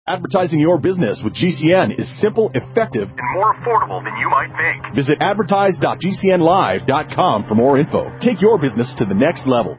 Advertising your business with GCN is simple, effective, and more affordable than you might think. Visit advertise.gcnlive.com for more info. Take your business to the next level.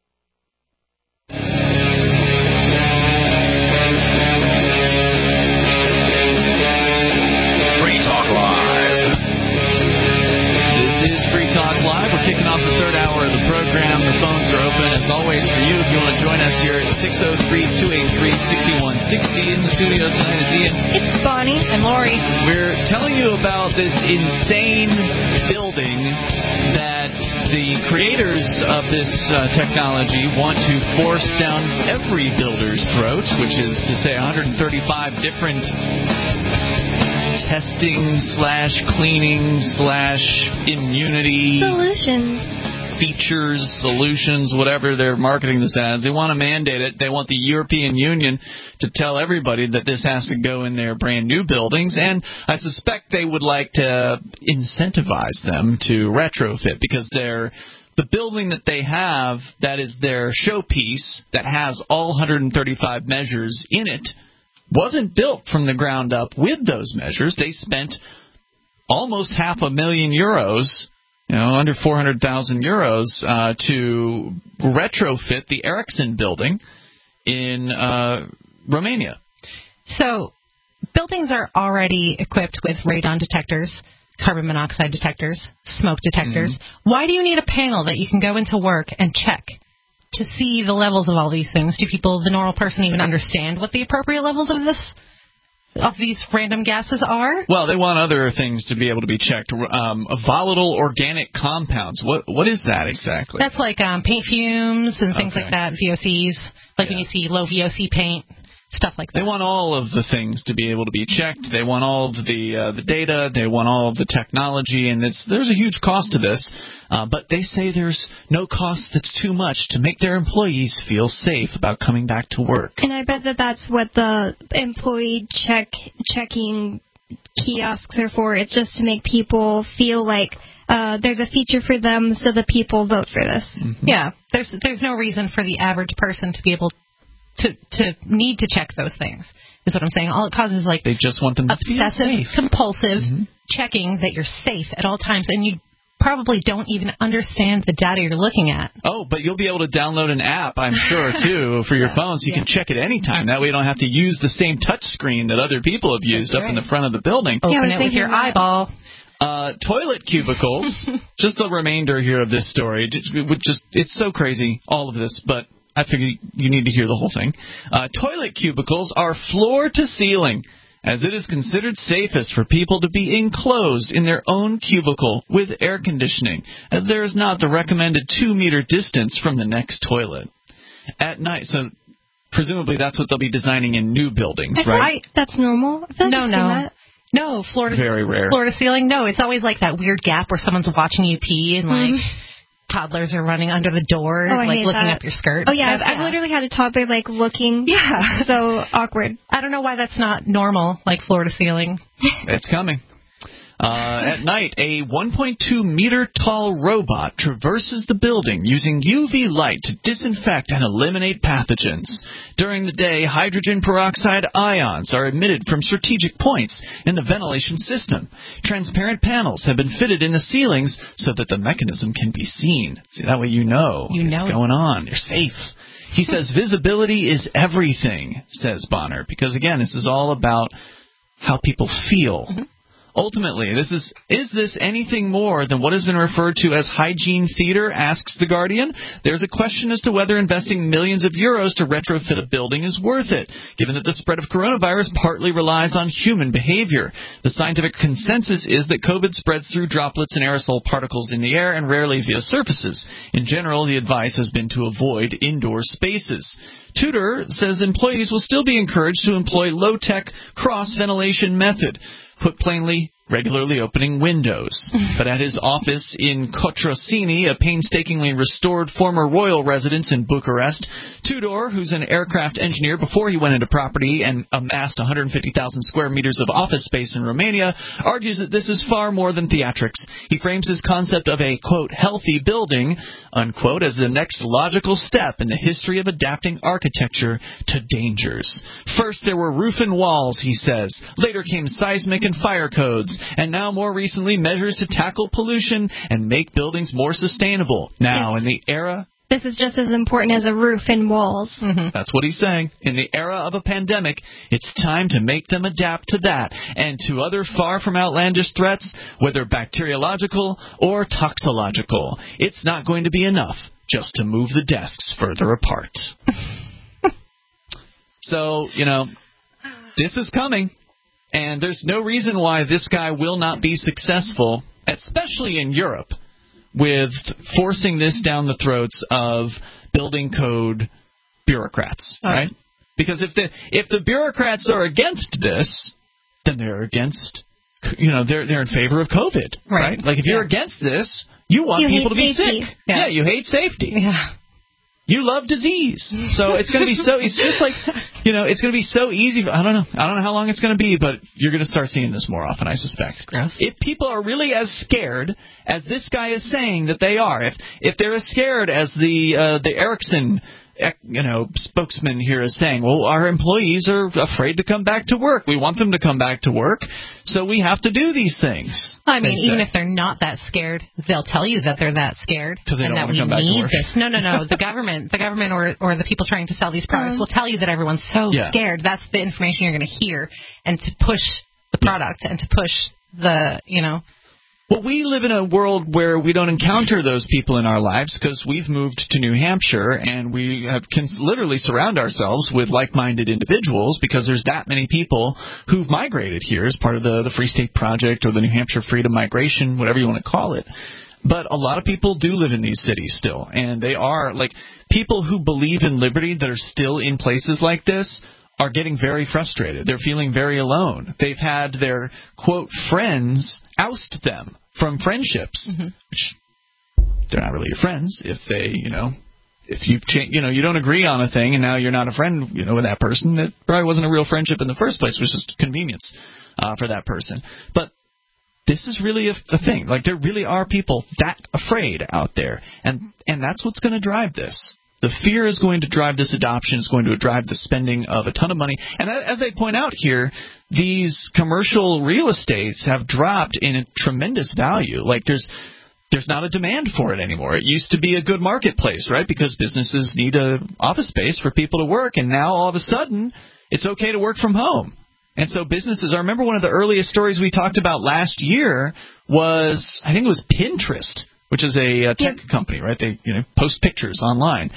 Free Talk Live. This is Free Talk Live. We're kicking off the third hour of the program. The phones are open, as always, for you. If you want to join us here at 603-283-6160 in the studio tonight. It's Ian. It's Bonnie and Lori. We're telling you about this insane building that the creators of this technology want to force down every builder's throat, which is to say 135 different testing / cleaning / immunity solutions, features, solutions, whatever they're marketing this as. They want to mandate it. They want the European Union to tell everybody that this has to go in their brand new buildings, and I suspect they would like to incentivize them to retrofit, because the building that they have, that is their showpiece, that has all 135 measures in it, wasn't built from the ground up with those measures. They spent almost €500,000, under 400,000 euros, to retrofit the Ericsson building in Romania. So buildings are already equipped with radon detectors, carbon monoxide detectors, smoke detectors. Mm-hmm. Why do you need a panel that you can go into work and check to see the levels of all these things? Do people, the normal person, even understand what the appropriate levels of these random gases are? Well, they want other things to be able to be checked. Volatile organic compounds. What is that exactly? That's like paint fumes and things like that, VOCs, like when you see low VOC paint, stuff like that. They want all of the things to be able to be checked. They want all of the data. They want all of the technology, and there's a huge cost to this. But they say there's no cost that's too much to make their employees feel safe about coming back to work. And I bet that's what the employee checking kiosks are for. It's just to make people feel like there's a feature for them, so the people vote for this. Mm-hmm. Yeah, there's no reason for the average person to be able to need to check those things, is what I'm saying. All it causes is they just want them to obsessive, feel safe. compulsive checking that you're safe at all times, and you probably don't even understand the data you're looking at. Oh, but you'll be able to download an app, I'm sure, too, for your phone, so you can check it anytime. That way you don't have to use the same touch screen that other people have used in the front of the building. Open it with your eyeball. Toilet cubicles, just the remainder here of this story. It's so crazy, all of this, but I figure you need to hear the whole thing. Toilet cubicles are floor to ceiling, as it is considered safest for people to be enclosed in their own cubicle with air conditioning, as there is not the recommended 2-meter distance from the next toilet. At night, so presumably that's what they'll be designing in new buildings, right? That's normal. No, floor to very rare. Floor to ceiling. No, it's always like that weird gap where someone's watching you pee and like toddlers are running under the door, looking up your skirt. Oh yeah, I've literally had a toddler looking. Yeah, so awkward. I don't know why that's not normal, like floor to ceiling. It's coming. At night, a 1.2-meter-tall robot traverses the building using UV light to disinfect and eliminate pathogens. During the day, hydrogen peroxide ions are emitted from strategic points in the ventilation system. Transparent panels have been fitted in the ceilings so that the mechanism can be seen. See, that way you know what's going on. You're safe. He says visibility is everything, says Bonner, because, again, this is all about how people feel. Mm-hmm. Ultimately, is this anything more than what has been referred to as hygiene theater, asks The Guardian? There's a question as to whether investing millions of euros to retrofit a building is worth it, given that the spread of coronavirus partly relies on human behavior. The scientific consensus is that COVID spreads through droplets and aerosol particles in the air and rarely via surfaces. In general, the advice has been to avoid indoor spaces. Tudor says employees will still be encouraged to employ low-tech cross-ventilation method. Put plainly, regularly opening windows. But at his office in Cotroceni, a painstakingly restored former royal residence in Bucharest, Tudor, who's an aircraft engineer before he went into property and amassed 150,000 square meters of office space in Romania, argues that this is far more than theatrics. He frames his concept of a, quote, healthy building, unquote, as the next logical step in the history of adapting architecture to dangers. First, there were roof and walls, he says. Later came seismic and fire codes. And now, more recently, measures to tackle pollution and make buildings more sustainable. Now, in the era... This is just as important as a roof and walls. Mm-hmm. That's what he's saying. In the era of a pandemic, it's time to make them adapt to that and to other far from outlandish threats, whether bacteriological or toxological. It's not going to be enough just to move the desks further apart. So, this is coming. And there's no reason why this guy will not be successful, especially in Europe, with forcing this down the throats of building code bureaucrats, right? Because if the bureaucrats are against this, then they're against, they're in favor of COVID, right? Like if you're against this, you want people to be sick. Yeah, you hate safety. Yeah. You love disease. So it's going to be it's just like, it's going to be so easy. I don't know how long it's going to be, but you're going to start seeing this more often, I suspect. Gross. If people are really as scared as this guy is saying that they are, if they're as scared as the Ericsson spokesman here is saying, well, our employees are afraid to come back to work. We want them to come back to work, so we have to do these things. I mean, even if they're not that scared, they'll tell you that they're that scared and that we need this. No. The government or the people trying to sell these products will tell you that everyone's so scared. That's the information you're going to hear, and to push the product and to push the, Well, we live in a world where we don't encounter those people in our lives because we've moved to New Hampshire and we can literally surround ourselves with like-minded individuals because there's that many people who've migrated here as part of the Free State Project or the New Hampshire Freedom Migration, whatever you want to call it. But a lot of people do live in these cities still, and they are, like, people who believe in liberty that are still in places like this are getting very frustrated. They're feeling very alone. They've had their, quote, friends oust them from friendships, which they're not really your friends if they, if you've you don't agree on a thing and now you're not a friend, with that person. It probably wasn't a real friendship in the first place. It was just convenience for that person. But this is really a thing. Like, there really are people that afraid out there, and that's what's going to drive this. The fear is going to drive this adoption. It's going to drive the spending of a ton of money. And as they point out here, these commercial real estates have dropped in a tremendous value. Like, there's not a demand for it anymore. It used to be a good marketplace, right? Because businesses need an office space for people to work, and now all of a sudden it's okay to work from home. And so businesses, I remember one of the earliest stories we talked about last year was, I think it was Pinterest, which is a tech company, right? They post pictures online.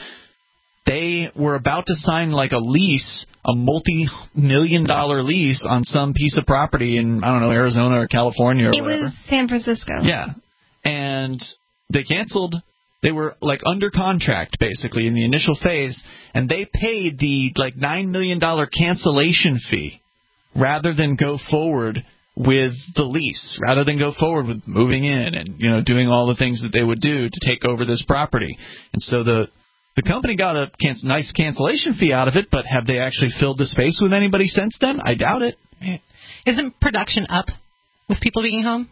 They were about to sign like a lease, a multi-million-dollar lease on some piece of property in, I don't know, Arizona or California or whatever. It was San Francisco. Yeah. And they canceled. They were like under contract basically in the initial phase, and they paid the like $9 million cancellation fee rather than go forward with the lease, rather than go forward with moving in and doing all the things that they would do to take over this property. And so the company got a nice cancellation fee out of it, but have they actually filled the space with anybody since then? I doubt it. Isn't production up with people being home?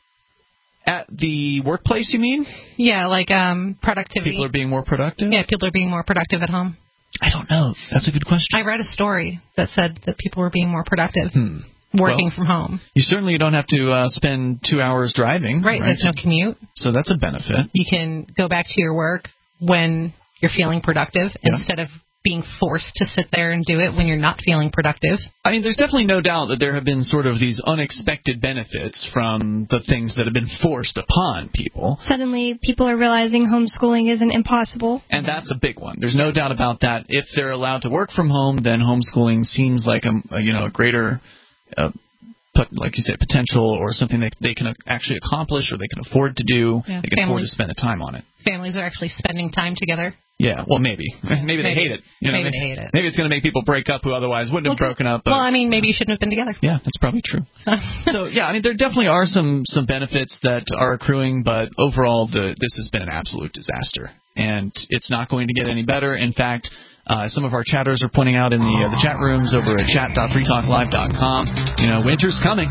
At the workplace, you mean? Yeah, like productivity. People are being more productive? Yeah, people are being more productive at home. I don't know. That's a good question. I read a story that said that people were being more productive working from home. You certainly don't have to spend 2 hours driving. Right, there's no commute. So that's a benefit. You can go back to your work when you're feeling productive instead of being forced to sit there and do it when you're not feeling productive. I mean, there's definitely no doubt that there have been sort of these unexpected benefits from the things that have been forced upon people. Suddenly, people are realizing homeschooling isn't impossible. And that's a big one. There's no doubt about that. If they're allowed to work from home, then homeschooling seems like a greater, like you said, potential or something that they can actually accomplish or they can afford to do. Yeah, they can afford to spend the time on it. Families are actually spending time together Yeah, well, maybe they hate it. Maybe they hate it. Maybe it's going to make people break up who otherwise wouldn't have broken up. Well, I mean, maybe you shouldn't have been together. Yeah, that's probably true. So, yeah, I mean, there definitely are some benefits that are accruing, but overall, this has been an absolute disaster, and it's not going to get any better. In fact, some of our chatters are pointing out in the chat rooms over at chat.freetalklive.com, winter's coming,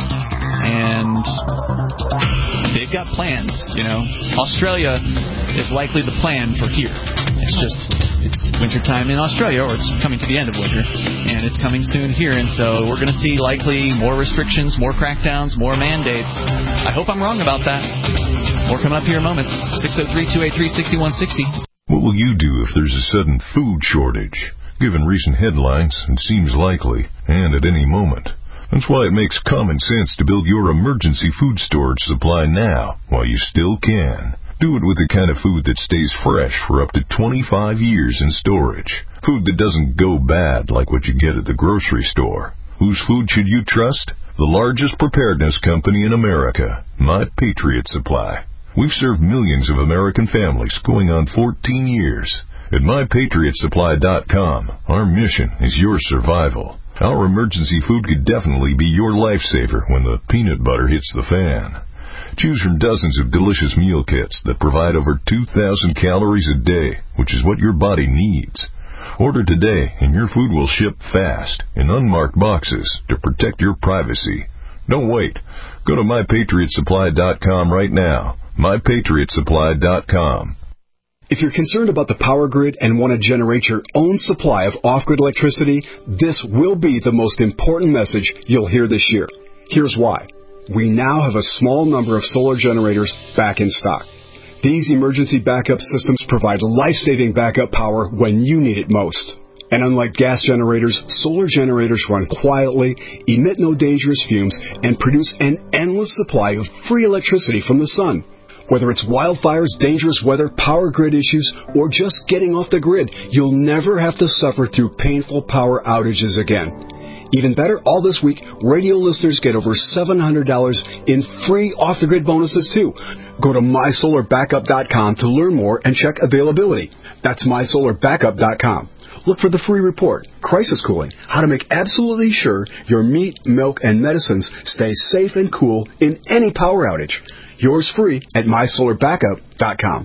and they've got plans. Australia is likely the plan for here. It's wintertime in Australia, or it's coming to the end of winter, and it's coming soon here, and so we're going to see likely more restrictions, more crackdowns, more mandates. I hope I'm wrong about that. More coming up here in moments. 603-283-6160. What will you do if there's a sudden food shortage? Given recent headlines, it seems likely, and at any moment. That's why it makes common sense to build your emergency food storage supply now, while you still can. Do it with the kind of food that stays fresh for up to 25 years in storage. Food that doesn't go bad like what you get at the grocery store. Whose food should you trust? The largest preparedness company in America, My Patriot Supply. We've served millions of American families going on 14 years. At MyPatriotSupply.com, our mission is your survival. Our emergency food could definitely be your lifesaver when the peanut butter hits the fan. Choose from dozens of delicious meal kits that provide over 2,000 calories a day, which is what your body needs. Order today, and your food will ship fast in unmarked boxes to protect your privacy. Don't wait. Go to MyPatriotSupply.com right now. MyPatriotSupply.com. If you're concerned about the power grid and want to generate your own supply of off-grid electricity, this will be the most important message you'll hear this year. Here's why. We now have a small number of solar generators back in stock. These emergency backup systems provide life-saving backup power when you need it most. And unlike gas generators, solar generators run quietly, emit no dangerous fumes, and produce an endless supply of free electricity from the sun. Whether it's wildfires, dangerous weather, power grid issues, or just getting off the grid, you'll never have to suffer through painful power outages again. Even better, all this week, radio listeners get over $700 in free off-the-grid bonuses, too. Go to MySolarBackup.com to learn more and check availability. That's MySolarBackup.com. Look for the free report, Crisis Cooling, how to make absolutely sure your meat, milk, and medicines stay safe and cool in any power outage. Yours free at MySolarBackup.com.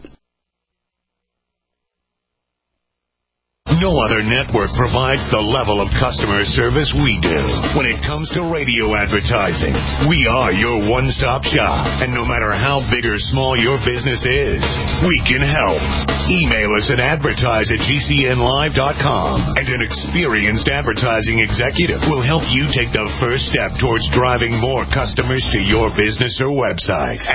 No other network provides the level of customer service we do. When it comes to radio advertising, we are your one-stop shop. And no matter how big or small your business is, we can help. Email us at advertise@gcnlive.com, and an experienced advertising executive will help you take the first step towards driving more customers to your business or website.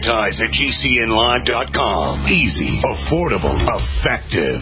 Advertise@gcnlive.com. Easy, affordable, effective.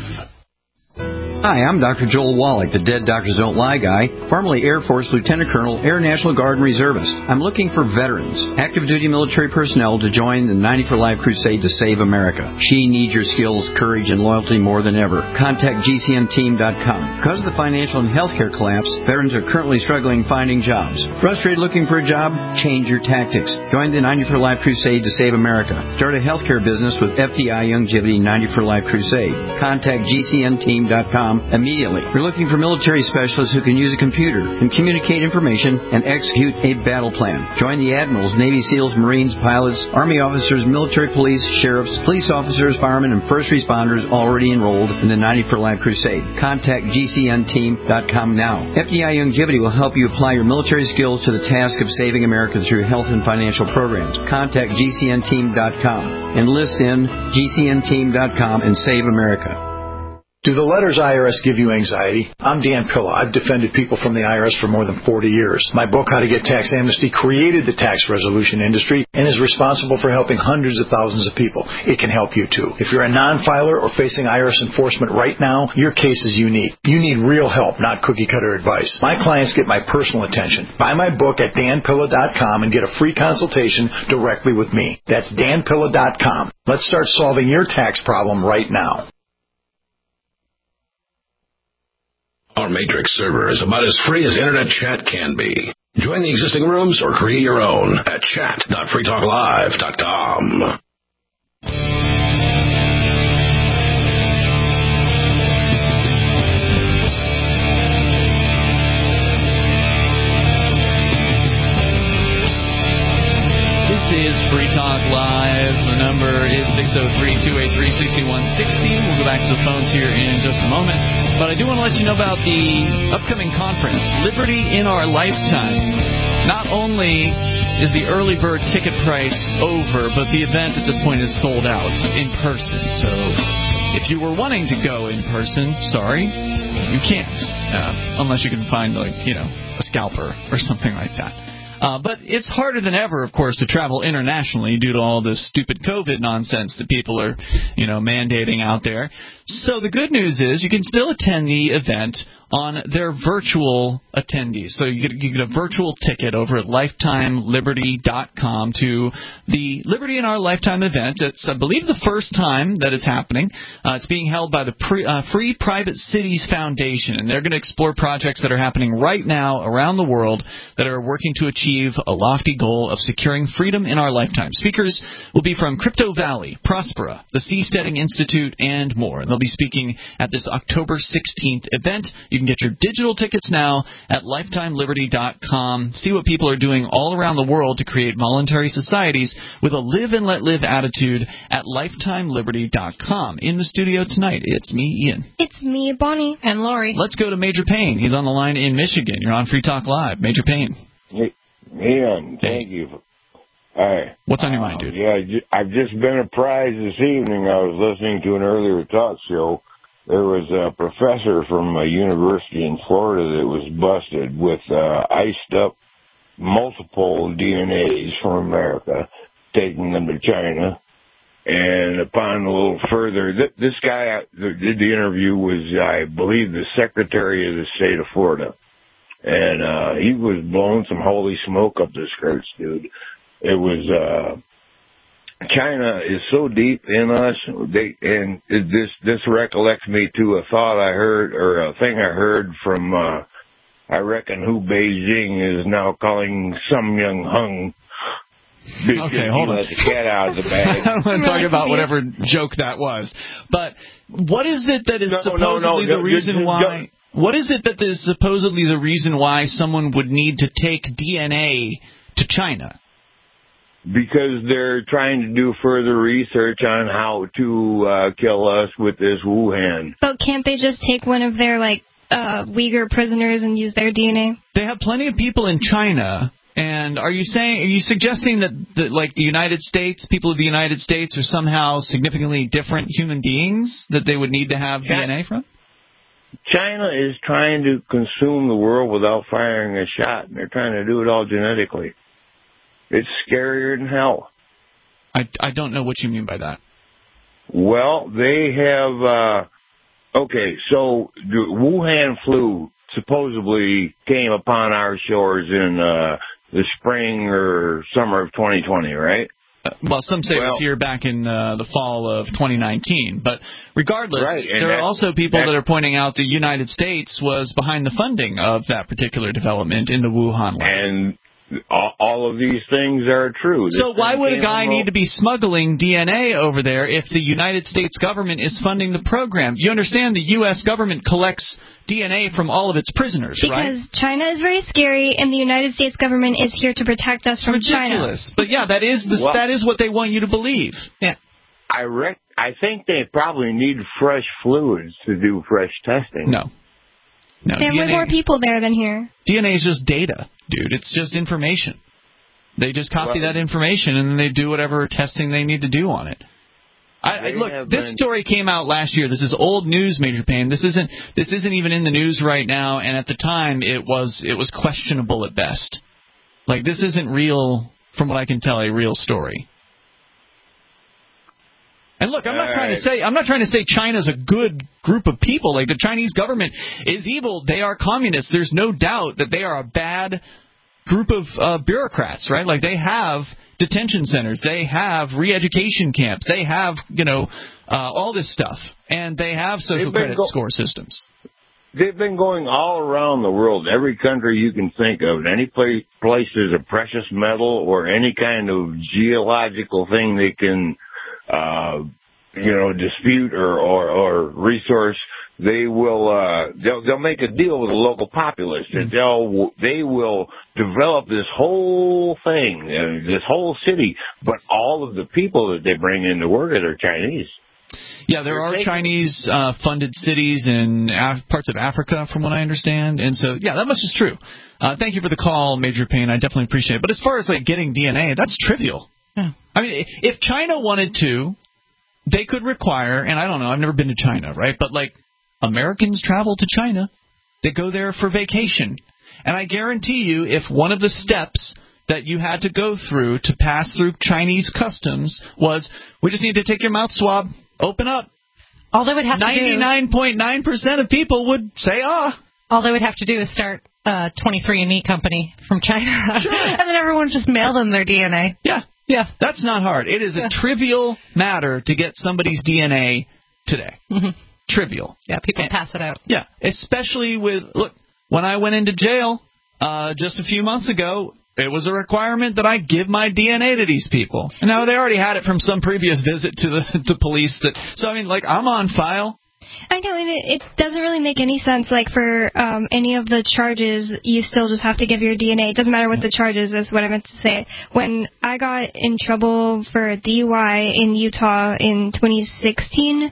Hi, I'm Dr. Joel Wallach, the Dead Doctors Don't Lie guy, formerly Air Force Lieutenant Colonel, Air National Guard and Reservist. I'm looking for veterans, active duty military personnel to join the 90 for Life crusade to save America. She needs your skills, courage, and loyalty more than ever. Contact GCNteam.com. Because of the financial and healthcare collapse, veterans are currently struggling finding jobs. Frustrated looking for a job? Change your tactics. Join the 90 for Life crusade to save America. Start a healthcare business with FDI Youngevity 90 for Life crusade. Contact GCNteam.com immediately. We're looking for military specialists who can use a computer, can communicate information, and execute a battle plan. Join the admirals, Navy SEALs, Marines, pilots, Army officers, military police, sheriffs, police officers, firemen, and first responders already enrolled in the 90 for Life crusade. Contact GCNteam.com now. FDI Youngevity will help you apply your military skills to the task of saving America through health and financial programs. Contact GCNteam.com. Enlist in GCNteam.com and save America. Do the letters IRS give you anxiety? I'm Dan Pilla. I've defended people from the IRS for more than 40 years. My book, How to Get Tax Amnesty, created the tax resolution industry and is responsible for helping hundreds of thousands of people. It can help you, too. If you're a non-filer or facing IRS enforcement right now, your case is unique. You need real help, not cookie-cutter advice. My clients get my personal attention. Buy my book at danpilla.com and get a free consultation directly with me. That's danpilla.com. Let's start solving your tax problem right now. Our Matrix server is about as free as internet chat can be. Join the existing rooms or create your own at chat.freetalklive.com. 603-283-6160. We'll go back to the phones here in just a moment. But I do want to let you know about the upcoming conference, Liberty in Our Lifetime. Not only is the early bird ticket price over, but the event at this point is sold out in person. So if you were wanting to go in person, sorry, you can't. Unless you can find, a scalper or something like that. But it's harder than ever, of course, to travel internationally due to all this stupid COVID nonsense that people are, mandating out there. So the good news is you can still attend the event on their virtual attendees. So you get a virtual ticket over at LifetimeLiberty.com to the Liberty in Our Lifetime event. It's, I believe, the first time that it's happening. It's being held by the Free Private Cities Foundation, and they're going to explore projects that are happening right now around the world that are working to achieve a lofty goal of securing freedom in our lifetime. Speakers will be from Crypto Valley, Prospera, the Seasteading Institute, and more. And they'll be speaking at this October 16th event. You can get your digital tickets now at LifetimeLiberty.com. See what people are doing all around the world to create voluntary societies with a live and let live attitude at LifetimeLiberty.com. In the studio tonight, it's me, Ian. It's me, Bonnie. And Lori. Let's go to Major Payne. He's on the line in Michigan. You're on Free Talk Live. Major Payne. Hey, Ian, thank you. Hi. What's on your mind, dude? Yeah, I've just been apprised this evening. I was listening to an earlier talk show. There was a professor from a university in Florida that was busted with iced up multiple DNAs from America, taking them to China. And upon a little further, this guy that did the interview was, I believe, the Secretary of the State of Florida. And he was blowing some holy smoke up the skirts, dude. It was China is so deep in us. This recollects me to a thought I heard, or a thing I heard from I reckon who Beijing is now calling Some Young Hung. Okay, hold on. Let the cat out of the bag. I don't want to talk about whatever joke that was. But what is it that is supposedly the reason why? What is it that is supposedly the reason why someone would need to take DNA to China? Because they're trying to do further research on how to kill us with this Wuhan. But can't they just take one of their, Uyghur prisoners and use their DNA? They have plenty of people in China. And are you suggesting that the United States, people of the United States, are somehow significantly different human beings that they would need to have DNA from? China is trying to consume the world without firing a shot, and they're trying to do it all genetically. It's scarier than hell. I don't know what you mean by that. Well, they have, so the Wuhan flu supposedly came upon our shores in the spring or summer of 2020, right? Well, some say it was here back in the fall of 2019. But regardless, right, there are also people that are pointing out the United States was behind the funding of that particular development in the Wuhan lab. And all of these things are true. So why would a guy need to be smuggling DNA over there if the United States government is funding the program? You understand the U.S. government collects DNA from all of its prisoners, right? Because China is very scary, and the United States government is here to protect us from China. But yeah, that is what they want you to believe. Yeah. I think they probably need fresh fluids to do fresh testing. No, they have way more people there than here. DNA is just data, dude. It's just information. They just copy that information, and then they do whatever testing they need to do on it. Look, this story came out last year. This is old news, Major Payne. This isn't even in the news right now, and at the time it was questionable at best. This isn't real, from what I can tell, a real story. And look, I'm not trying to say China's a good group of people. The Chinese government is evil. They are communists. There's no doubt that they are a bad group of bureaucrats, right? They have detention centers. They have re-education camps. They have, all this stuff. And they have social credit score systems. They've been going all around the world, every country you can think of. Any place there's a precious metal or any kind of geological thing they can dispute or resource, they will they'll make a deal with the local populace that they will develop this whole thing, this whole city, but all of the people that they bring into work are Chinese. Yeah, there are Chinese funded cities in parts of Africa, from what I understand, and so that much is true. Thank you for the call, Major Payne. I definitely appreciate it. But as far as getting DNA, that's trivial. Yeah. I mean, if China wanted to, they could require, and I don't know, I've never been to China, right? But Americans travel to China, they go there for vacation, and I guarantee you, if one of the steps that you had to go through to pass through Chinese customs was, we just need to take your mouth swab, open up. All they would have to do, 99.9% of people would say, all they would have to do is start a 23andMe company from China, sure. And then everyone just mail them their DNA. Yeah, that's not hard. It is a trivial matter to get somebody's DNA today. Mm-hmm. Trivial. Yeah, people pass it out. Yeah, especially when I went into jail just a few months ago, it was a requirement that I give my DNA to these people. And now they already had it from some previous visit to the police. So, I mean, I'm on file. I know, and it doesn't really make any sense. For any of the charges, you still just have to give your DNA. It doesn't matter what the charges is, what I meant to say. When I got in trouble for a DUI in Utah in 2016,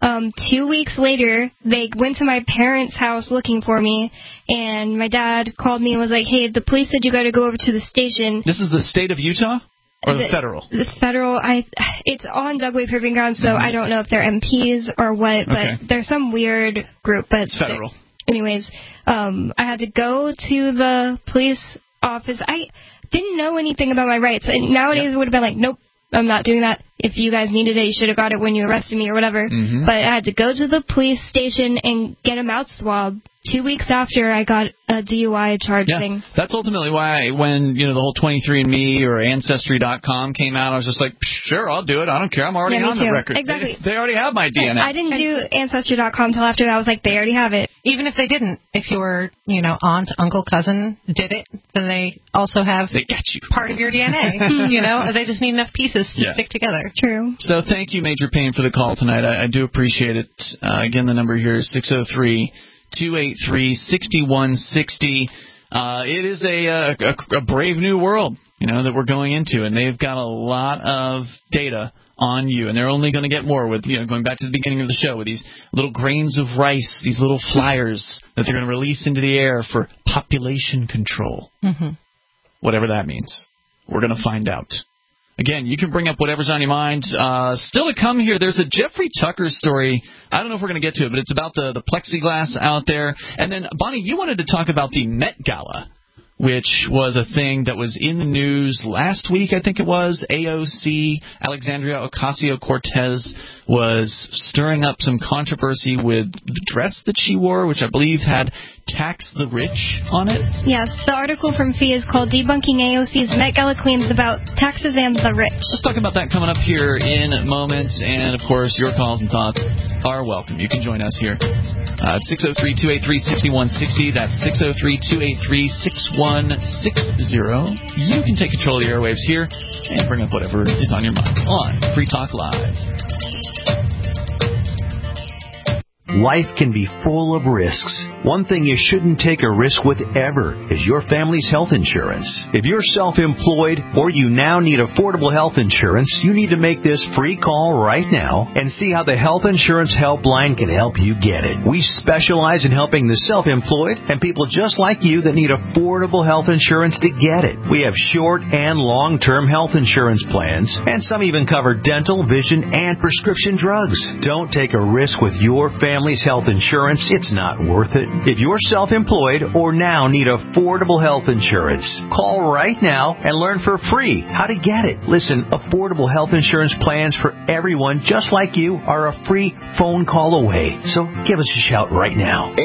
2 weeks later, they went to my parents' house looking for me, and my dad called me and was like, hey, the police said you got to go over to the station. This is the state of Utah? Or the federal? The federal, it's on Dugway Proving Ground, so I don't know if they're MPs or what, but they're some weird group. But it's federal. Anyways, I had to go to the police office. I didn't know anything about my rights. And nowadays it would have been like, nope, I'm not doing that. If you guys needed it, you should have got it when you arrested me or whatever. Mm-hmm. But I had to go to the police station and get a mouth swab 2 weeks after I got a DUI charge thing. That's ultimately why when, the whole 23andMe or Ancestry.com came out, I was just like, sure, I'll do it. I don't care. I'm already on the record. Exactly. They already have my DNA. I didn't do Ancestry.com until after that. I was like, they already have it. Even if they didn't, if your, aunt, uncle, cousin did it, then they also have they get you. part of your DNA. They just need enough pieces to stick together. True. So thank you, Major Payne, for the call tonight. I do appreciate it. Again, the number here is 603-283-6160. It is a brave new world, that we're going into, and they've got a lot of data on you, and they're only going to get more with, going back to the beginning of the show, with these little grains of rice, these little flyers that they're going to release into the air for population control. Mm-hmm. Whatever that means. We're going to find out. Again, you can bring up whatever's on your mind. Still to come here, there's a Jeffrey Tucker story. I don't know if we're going to get to it, but it's about the plexiglass out there. And then, Bonnie, you wanted to talk about the Met Gala, which was a thing that was in the news last week, I think it was. AOC, Alexandria Ocasio-Cortez, was stirring up some controversy with the dress that she wore, which I believe had Tax the Rich on it. Yes, the article from FEE is called Debunking AOC's Met Gala Claims About Taxes and the Rich. Let's talk about that coming up here in moments. And, of course, your calls and thoughts are welcome. You can join us here at 603-283-6160. That's 603-283-6160. You can take control of the airwaves here and bring up whatever is on your mind on Free Talk Live. Life can be full of risks. One thing you shouldn't take a risk with ever is your family's health insurance. If you're self-employed or you now need affordable health insurance, you need to make this free call right now and see how the Health Insurance Helpline can help you get it. We specialize in helping the self-employed and people just like you that need affordable health insurance to get it. We have short and long-term health insurance plans, and some even cover dental, vision, and prescription drugs. Don't take a risk with your family's health insurance. It's not worth it. If you're self-employed or now need affordable health insurance, call right now and learn for free how to get it. Listen, affordable health insurance plans for everyone just like you are a free phone call away. So give us a shout right now.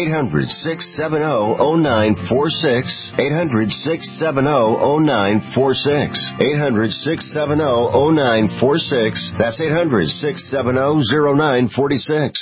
800-670-0946. 800-670-0946. 800-670-0946. That's 800-670-0946.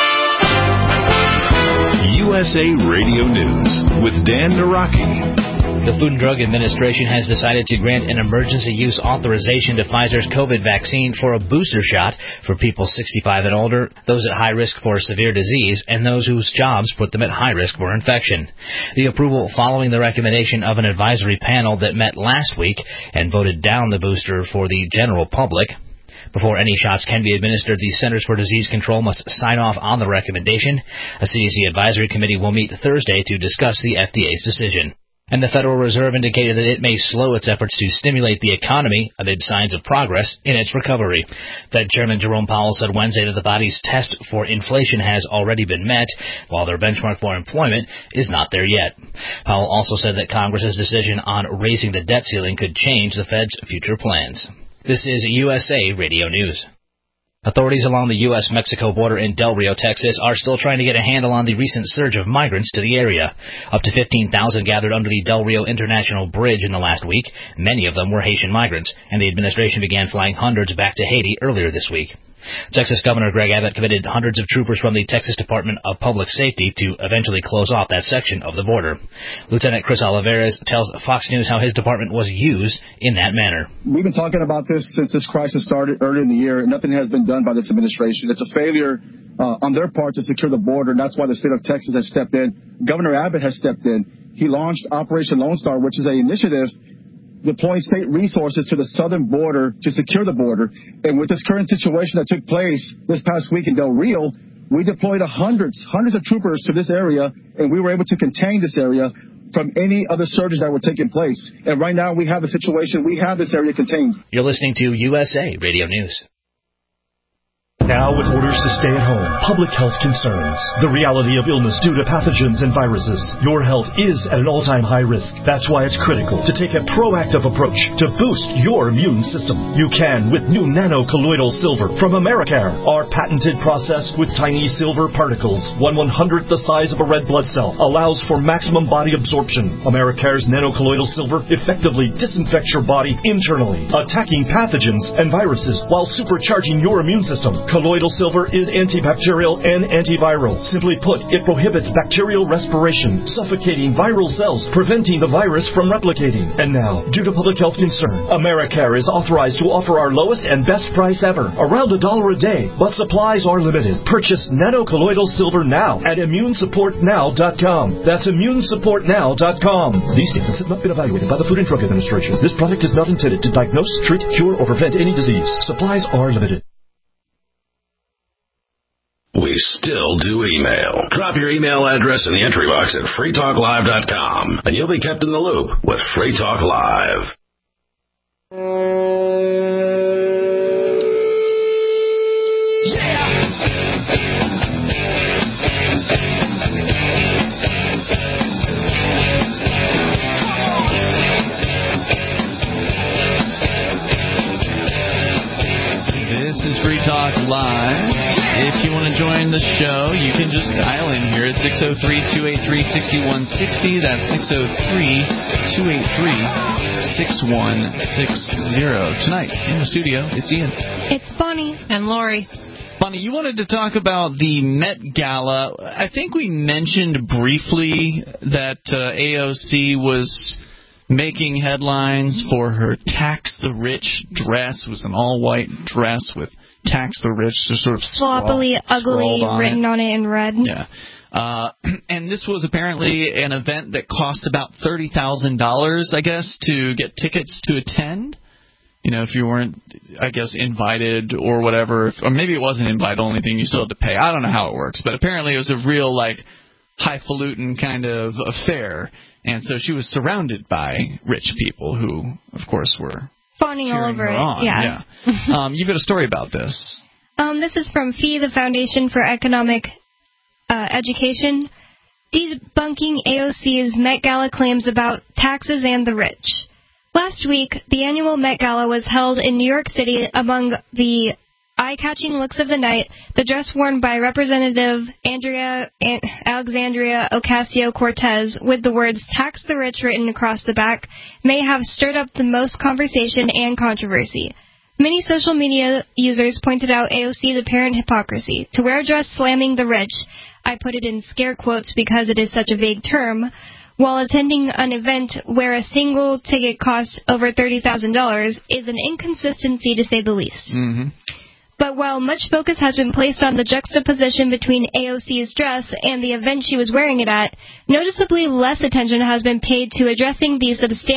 USA Radio News with Dan Naraki. The Food and Drug Administration has decided to grant an emergency use authorization to Pfizer's COVID vaccine for a booster shot for people 65 and older, those at high risk for severe disease, and those whose jobs put them at high risk for infection. The approval following the recommendation of an advisory panel that met last week and voted down the booster for the general public. Before any shots can be administered, the Centers for Disease Control must sign off on the recommendation. A CDC advisory committee will meet Thursday to discuss the FDA's decision. And the Federal Reserve indicated that it may slow its efforts to stimulate the economy amid signs of progress in its recovery. Fed Chairman Jerome Powell said Wednesday that the body's test for inflation has already been met, while their benchmark for employment is not there yet. Powell also said that Congress's decision on raising the debt ceiling could change the Fed's future plans. This is USA Radio News. Authorities along the U.S.-Mexico border in Del Rio, Texas, are still trying to get a handle on the recent surge of migrants to the area. Up to 15,000 gathered under the Del Rio International Bridge in the last week. Many of them were Haitian migrants, and the administration began flying hundreds back to Haiti earlier this week. Texas Governor Greg Abbott committed hundreds of troopers from the Texas Department of Public Safety to eventually close off that section of the border. Lieutenant Chris Olivares tells Fox News how his department was used in that manner. We've been talking about this since this crisis started earlier in the year. Nothing has been done by this administration. It's a failure on their part to secure the border, and that's why the state of Texas has stepped in. Governor Abbott has stepped in. He launched Operation Lone Star, which is an initiative deploying state resources to the southern border to secure the border. And with this current situation that took place this past week in Del Rio, we deployed hundreds of troopers to this area, and we were able to contain this area from any other surges that were taking place. And right now we have a situation, we have this area contained. You're listening to USA Radio News. Now with orders to stay at home, public health concerns, the reality of illness due to pathogens and viruses, your health is at an all-time high risk. That's why it's critical to take a proactive approach to boost your immune system. You can with new nano-colloidal silver from Americare, our patented process with tiny silver particles, 1/100th the size of a red blood cell, allows for maximum body absorption. Americare's nano-colloidal silver effectively disinfects your body internally, attacking pathogens and viruses while supercharging your immune system. Colloidal silver is antibacterial and antiviral. Simply put, it prohibits bacterial respiration, suffocating viral cells, preventing the virus from replicating. And now, due to public health concern, Americare is authorized to offer our lowest and best price ever, around $1 a day, but supplies are limited. Purchase nano-colloidal silver now at ImmuneSupportNow.com. That's ImmuneSupportNow.com. These statements have not been evaluated by the Food and Drug Administration. This product is not intended to diagnose, treat, cure, or prevent any disease. Supplies are limited. We still do email. Drop your email address in the entry box at freetalklive.com, and you'll be kept in the loop with Free Talk Live. This is Free Talk Live. If you want to join the show, you can just dial in here at 603-283-6160. That's 603-283-6160. Tonight, in the studio, it's Ian. It's Bonnie. And Lori. Bonnie, you wanted to talk about the Met Gala. I think we mentioned briefly that AOC was making headlines for her Tax the Rich dress. It was an all-white dress with Tax the Rich, just sort of sloppily, ugly, written on it in red. Yeah. And this was apparently an event that cost about $30,000, I guess, to get tickets to attend. You know, if you weren't, I guess, invited or whatever, or maybe it wasn't invite only thing, you still had to pay. I don't know how it works, but apparently it was a real, like, highfalutin kind of affair. And so she was surrounded by rich people who, of course, were fawning all over it. Yeah. You've got a story about this. This is from FEE, the Foundation for Economic Education. Debunking AOC's Met Gala claims about taxes and the rich. Last week, the annual Met Gala was held in New York City. Among the eye-catching looks of the night, the dress worn by Representative Alexandria Ocasio-Cortez with the words "Tax the Rich" written across the back may have stirred up the most conversation and controversy. Many social media users pointed out AOC's apparent hypocrisy. To wear a dress slamming the rich, I put it in scare quotes because it is such a vague term, while attending an event where a single ticket costs over $30,000 is an inconsistency to say the least. Mm-hmm. But while much focus has been placed on the juxtaposition between AOC's dress and the event she was wearing it at, noticeably less attention has been paid to addressing the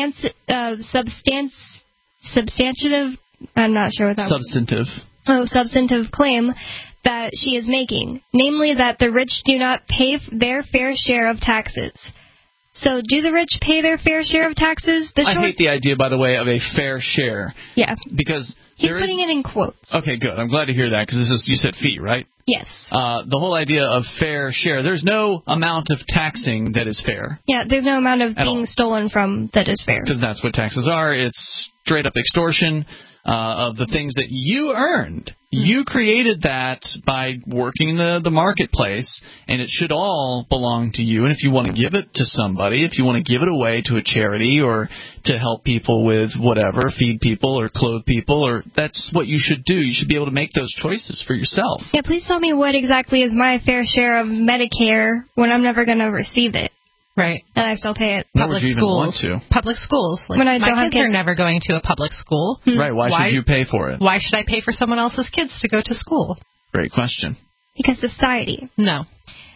substantive, I'm not sure what that substantive claim that she is making, namely that the rich do not pay their fair share of taxes. So do the rich pay their fair share of taxes? I hate the idea, by the way, of a fair share. Yeah. Because he's putting it in quotes. Okay, good. I'm glad to hear that, because you said fee, right? Yes. The whole idea of fair share, there's no amount of taxing that is fair. Yeah, there's no amount of being stolen from that is fair. Because that's what taxes are. It's straight up extortion of the things that you earned. You created that by working the marketplace, and it should all belong to you. And if you want to give it to somebody, if you want to give it away to a charity or to help people with whatever, feed people or clothe people, or that's what you should do. You should be able to make those choices for yourself. Yeah, please tell me what exactly is my fair share of Medicare when I'm never going to receive it. Right. And I still pay it. Public schools. Public schools. Like, when I my don't kids are never going to a public school. Right. Why should you pay for it? Why should I pay for someone else's kids to go to school? Great question. Because society. No.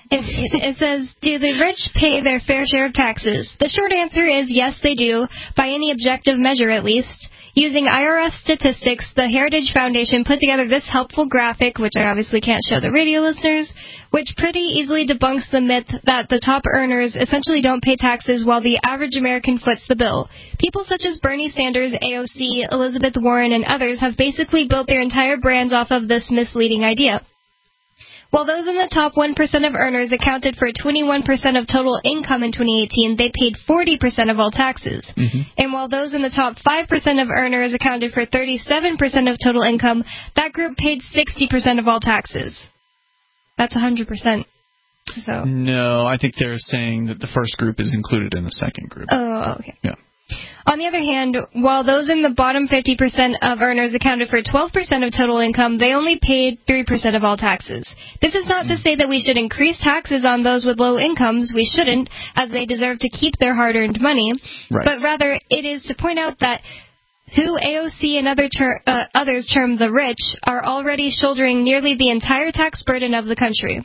It says, do the rich pay their fair share of taxes? The short answer is yes, they do, by any objective measure at least. Using IRS statistics, the Heritage Foundation put together this helpful graphic, which I obviously can't show the radio listeners, which pretty easily debunks the myth that the top earners essentially don't pay taxes while the average American foots the bill. People such as Bernie Sanders, AOC, Elizabeth Warren, and others have basically built their entire brands off of this misleading idea. While those in the top 1% of earners accounted for 21% of total income in 2018, they paid 40% of all taxes. Mm-hmm. And while those in the top 5% of earners accounted for 37% of total income, that group paid 60% of all taxes. That's 100%. So. No, I think they're saying that the first group is included in the second group. Oh, okay. Yeah. On the other hand, while those in the bottom 50% of earners accounted for 12% of total income, they only paid 3% of all taxes. This is not to say that we should increase taxes on those with low incomes. We shouldn't, as they deserve to keep their hard-earned money. Right. But rather, it is to point out that who AOC and others term the rich are already shouldering nearly the entire tax burden of the country.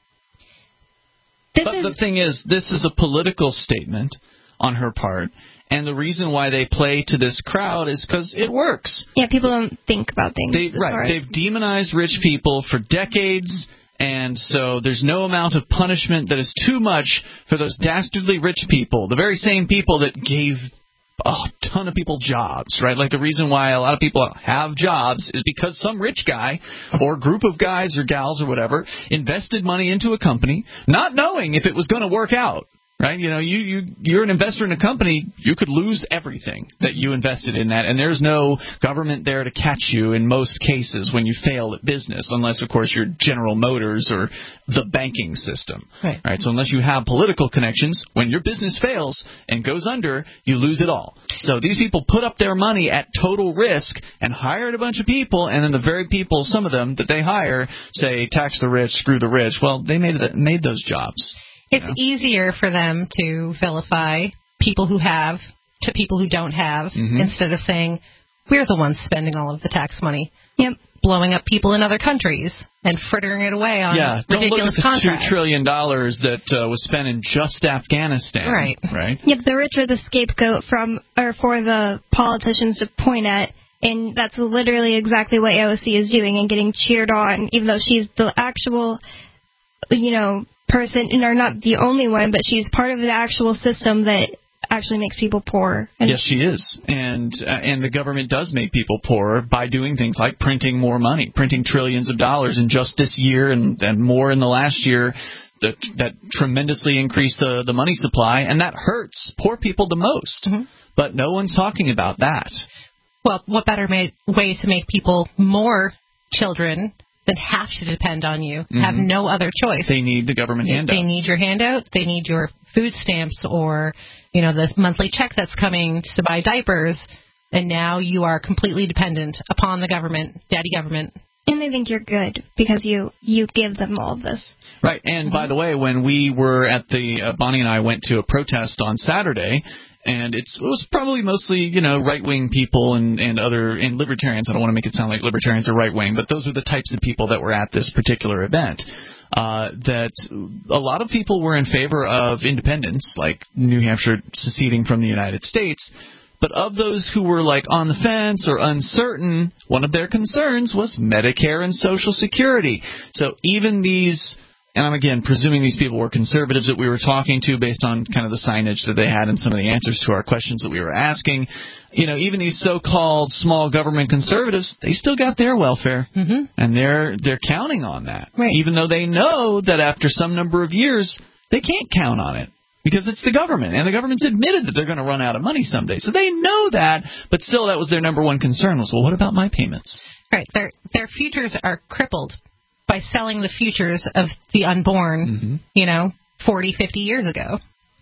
The thing is, this is a political statement on her part. And the reason why they play to this crowd is because it works. Yeah, people don't think about things. They've demonized rich people for decades, and so there's no amount of punishment that is too much for those dastardly rich people, the very same people that gave a ton of people jobs, right? Like the reason why a lot of people have jobs is because some rich guy or group of guys or gals or whatever invested money into a company, not knowing if it was going to work out. Right? You know, you're an investor in a company, you could lose everything that you invested in that, and there's no government there to catch you in most cases when you fail at business, unless, of course, you're General Motors or the banking system. Right. Right? So unless you have political connections, when your business fails and goes under, you lose it all. So these people put up their money at total risk and hired a bunch of people, and then the very people, some of them, that they hire say, tax the rich, screw the rich. Well, they made those jobs. It's easier for them to vilify people who have to people who don't have, instead of saying, we're the ones spending all of the tax money. Yep. Blowing up people in other countries and frittering it away on ridiculous contracts. $2 trillion that was spent in just Afghanistan. Right. Yep, the rich are the scapegoat for the politicians to point at. And that's literally exactly what AOC is doing and getting cheered on, even though she's the actual, person, or not the only one, but she's part of the actual system that actually makes people poor. Yes, she is. And the government does make people poorer by doing things like printing more money, printing trillions of dollars in just this year and more in the last year. That tremendously increased the money supply, and that hurts poor people the most. Mm-hmm. But no one's talking about that. Well, what better way to make people more children than have to depend on you, have no other choice. They need the government handouts. They need your handout. They need your food stamps or, the monthly check that's coming to buy diapers. And now you are completely dependent upon the government, daddy government, And they think you're good because you give them all of this. Right. And by the way, when we were at the Bonnie and I went to a protest on Saturday, and it was probably mostly, right-wing people and libertarians. I don't want to make it sound like libertarians are right-wing, but those are the types of people that were at this particular event. That a lot of people were in favor of independence, like New Hampshire seceding from the United States. But of those who were on the fence or uncertain, one of their concerns was Medicare and Social Security. So even these, and I'm again presuming these people were conservatives that we were talking to based on kind of the signage that they had and some of the answers to our questions that we were asking, even these so-called small government conservatives, they still got their welfare, and they're counting on that, right. Even though they know that after some number of years they can't count on it. Because it's the government, and the government's admitted that they're going to run out of money someday. So they know that, but still that was their number one concern was, well, what about my payments? Right. Their futures are crippled by selling the futures of the unborn, 40, 50 years ago.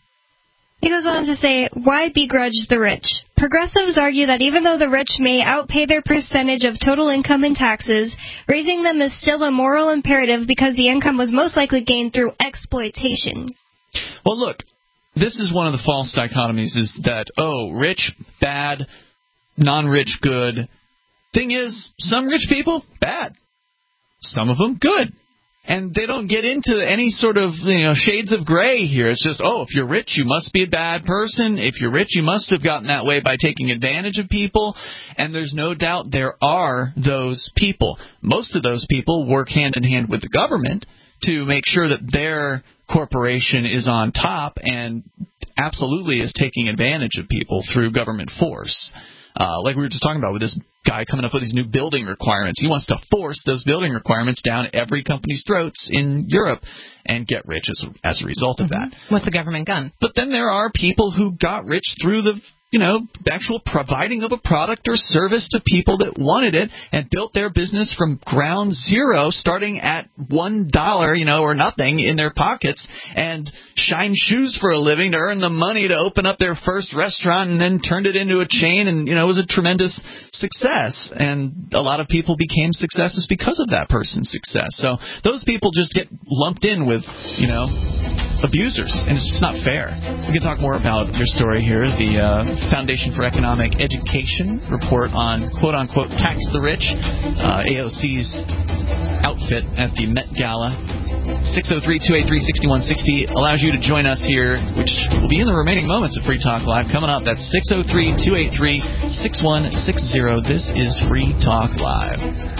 He goes on to say, why begrudge the rich? Progressives argue that even though the rich may outpay their percentage of total income in taxes, raising them is still a moral imperative because the income was most likely gained through exploitation. Well, look, this is one of the false dichotomies is that, rich, bad, non-rich, good. Thing is, some rich people, bad. Some of them, good. And they don't get into any sort of, shades of gray here. It's just, if you're rich, you must be a bad person. If you're rich, you must have gotten that way by taking advantage of people. And there's no doubt there are those people. Most of those people work hand in hand with the government to make sure that their corporation is on top and absolutely is taking advantage of people through government force. Like we were just talking about with this guy coming up with these new building requirements. He wants to force those building requirements down every company's throats in Europe and get rich as a result of that. With the government gun. But then there are people who got rich through the actual providing of a product or service to people that wanted it and built their business from ground zero, starting at $1, or nothing in their pockets, and shined shoes for a living to earn the money to open up their first restaurant and then turned it into a chain and, it was a tremendous success. And a lot of people became successes because of that person's success. So those people just get lumped in with, abusers, and it's just not fair. We can talk more about your story here, the Foundation for Economic Education report on quote-unquote tax the rich, AOC's outfit at the Met Gala. 603-283-6160 allows you to join us here, which will be in the remaining moments of Free Talk Live. Coming up, that's 603-283-6160. This is Free Talk Live.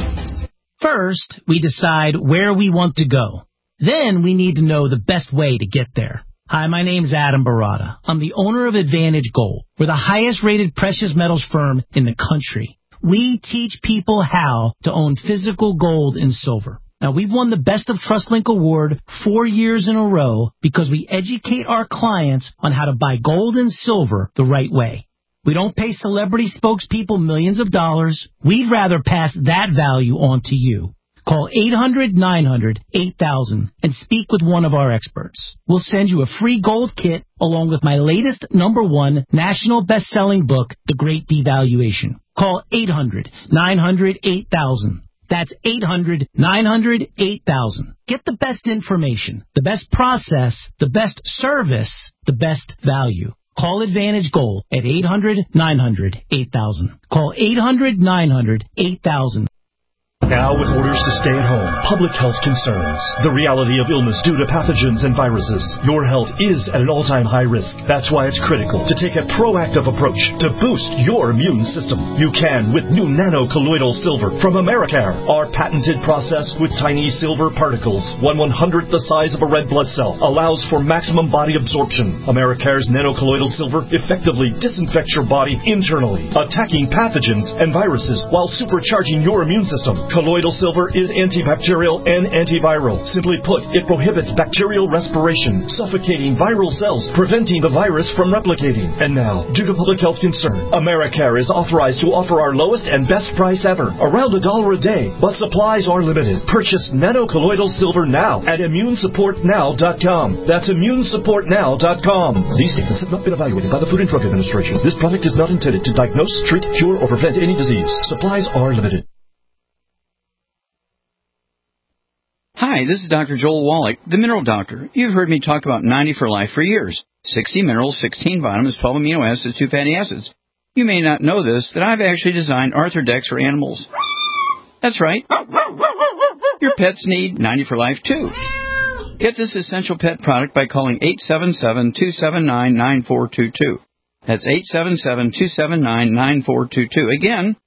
First, we decide where we want to go. Then we need to know the best way to get there. Hi, my name's Adam Barada. I'm the owner of Advantage Gold. We're the highest rated precious metals firm in the country. We teach people how to own physical gold and silver. Now, we've won the Best of TrustLink Award 4 years in a row because we educate our clients on how to buy gold and silver the right way. We don't pay celebrity spokespeople millions of dollars. We'd rather pass that value on to you. Call 800-900-8000 and speak with one of our experts. We'll send you a free gold kit along with my latest #1 national best-selling book, The Great Devaluation. Call 800-900-8000. That's 800-900-8000. Get the best information, the best process, the best service, the best value. Call Advantage Gold at 800-900-8000. Call 800-900-8000. Now, with orders to stay at home, public health concerns, the reality of illness due to pathogens and viruses, your health is at an all-time high risk. That's why it's critical to take a proactive approach to boost your immune system. You can with new nano-colloidal silver from Americare. Our patented process with tiny silver particles, 1/100th the size of a red blood cell, allows for maximum body absorption. Americare's nano-colloidal silver effectively disinfects your body internally, attacking pathogens and viruses while supercharging your immune system. Colloidal silver is antibacterial and antiviral. Simply put, it prohibits bacterial respiration, suffocating viral cells, preventing the virus from replicating. And now, due to public health concern, Americare is authorized to offer our lowest and best price ever, around $1 a day. But supplies are limited. Purchase nano-colloidal silver now at ImmuneSupportNow.com. That's ImmuneSupportNow.com. These statements have not been evaluated by the Food and Drug Administration. This product is not intended to diagnose, treat, cure, or prevent any disease. Supplies are limited. Hi, this is Dr. Joel Wallach, the Mineral Doctor. You've heard me talk about 90 for Life for years. 60 minerals, 16 vitamins, 12 amino acids, 2 fatty acids. You may not know this, that I've actually designed Arthrodex for animals. That's right. Your pets need 90 for Life, too. Get this essential pet product by calling 877-279-9422. That's 877-279-9422. Again,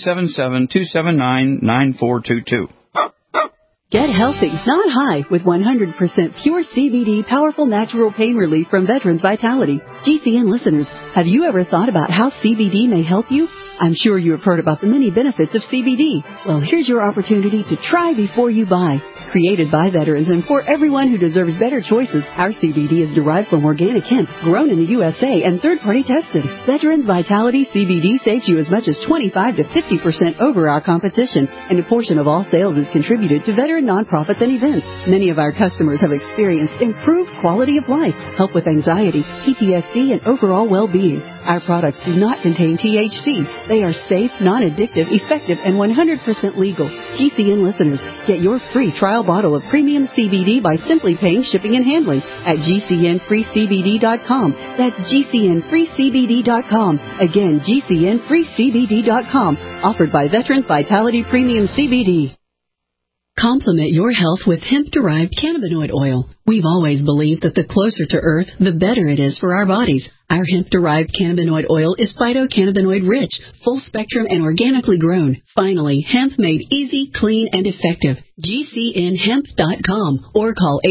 877-279-9422. Get healthy, not high, with 100% pure CBD powerful natural pain relief from Veterans Vitality. GCN listeners, have you ever thought about how CBD may help you? I'm sure you have heard about the many benefits of CBD. Well, here's your opportunity to try before you buy. Created by veterans and for everyone who deserves better choices, our CBD is derived from organic hemp, grown in the USA and third-party tested. Veterans Vitality CBD saves you as much as 25 to 50% over our competition, and a portion of all sales is contributed to veteran nonprofits and events. Many of our customers have experienced improved quality of life, help with anxiety, PTSD, and overall well-being. Our products do not contain THC. They are safe, non-addictive, effective, and 100% legal. GCN listeners, get your free trial bottle of premium CBD by simply paying shipping and handling at GCNFreeCBD.com. That's GCNFreeCBD.com. Again, GCNFreeCBD.com. Offered by Veterans Vitality Premium CBD. Complement your health with hemp-derived cannabinoid oil. We've always believed that the closer to Earth, the better it is for our bodies. Our hemp-derived cannabinoid oil is phytocannabinoid rich, full spectrum, and organically grown. Finally, hemp made easy, clean, and effective. GCNHemp.com or call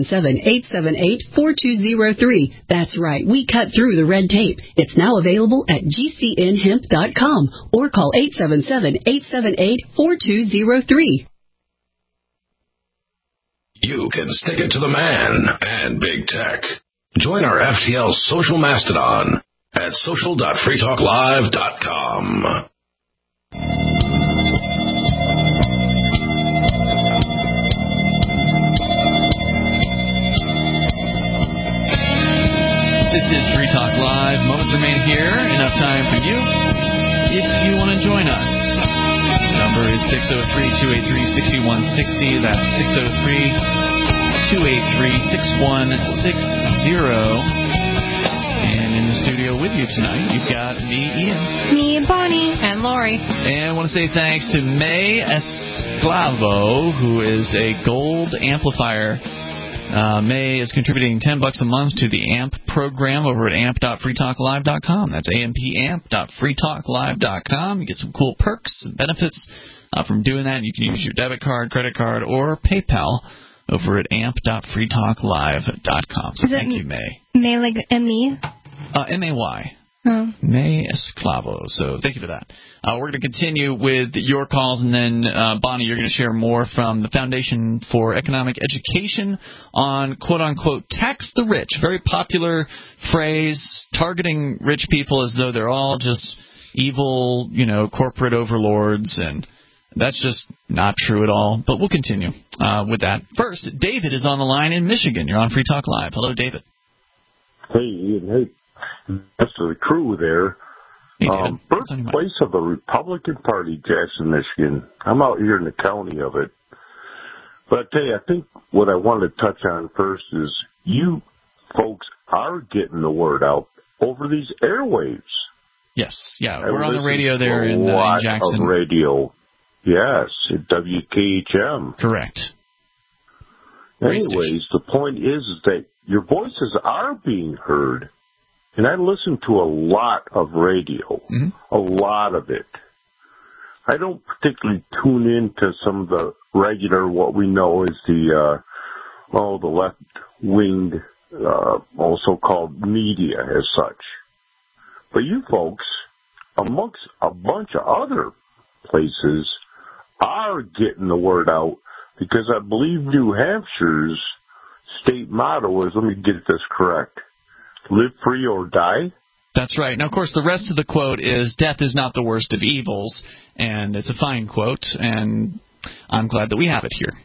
877-878-4203. That's right, we cut through the red tape. It's now available at GCNHemp.com or call 877-878-4203. You can stick it to the man and big tech. Join our FTL social mastodon at social.freetalklive.com. This is Free Talk Live. Moments remain here. Enough time for you if you want to join us. The number is 603-283-6160. That's 603-283-6160. And in the studio with you tonight, you've got me, Ian. Me, Bonnie. And Lori. And I want to say thanks to May Esclavo, who is a gold amplifier. May is contributing $10 a month to the AMP program over at amp.freetalklive.com. That's amp.freetalklive.com. You get some cool perks and benefits from doing that. You can use your debit card, credit card, or PayPal over at amp.freetalklive.com. So thank you, May. May like M-E? M-A-Y. Oh. May Esclavo. So thank you for that. We're going to continue with your calls, and then, Bonnie, you're going to share more from the Foundation for Economic Education on, quote-unquote, tax the rich. Very popular phrase, targeting rich people as though they're all just evil, corporate overlords, and that's just not true at all. But we'll continue with that. First, David is on the line in Michigan. You're on Free Talk Live. Hello, David. Hey, Ian. Hey. That's the crew there. Birthplace of the Republican Party, Jackson, Michigan. I'm out here in the county of it. But I tell you, I think what I wanted to touch on first is you folks are getting the word out over these airwaves. Yes, yeah. We're on the radio there in Jackson. Of radio. Yes, at WKHM. Correct. Anyways, the point is that your voices are being heard. And I listen to a lot of radio, a lot of it. I don't particularly tune into some of the regular, what we know is the left-winged, also called media as such. But you folks, amongst a bunch of other places, are getting the word out because I believe New Hampshire's state motto is, let me get this correct, live free or die? That's right. Now, of course, the rest of the quote is, death is not the worst of evils, and it's a fine quote, and I'm glad that we have it here.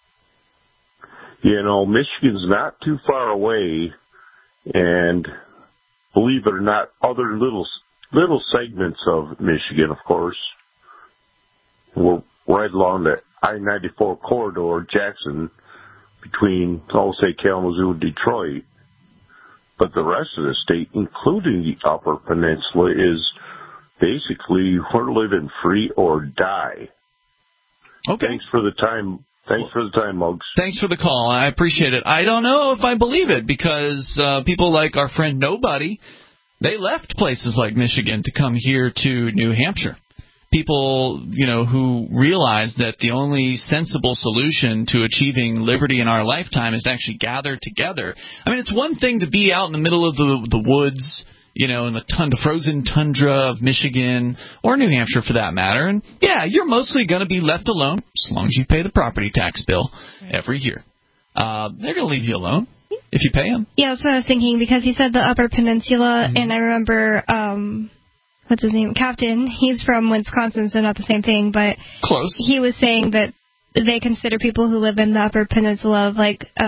Michigan's not too far away, and believe it or not, other little segments of Michigan, of course, we're right along the I-94 corridor, Jackson, between, say, Kalamazoo and Detroit. But the rest of the state, including the Upper Peninsula, is basically we're living free or die. Okay. Thanks for the time. Muggs. Thanks for the call. I appreciate it. I don't know if I believe it because people like our friend Nobody, they left places like Michigan to come here to New Hampshire. People, who realize that the only sensible solution to achieving liberty in our lifetime is to actually gather together. I mean, it's one thing to be out in the middle of the woods, in the frozen tundra of Michigan or New Hampshire for that matter. And, yeah, you're mostly going to be left alone as long as you pay the property tax bill every year. They're going to leave you alone if you pay them. Yeah, that's what I was thinking because he said the Upper Peninsula, and I remember what's his name? Captain. He's from Wisconsin, so not the same thing, but close. He was saying that they consider people who live in the Upper Peninsula of,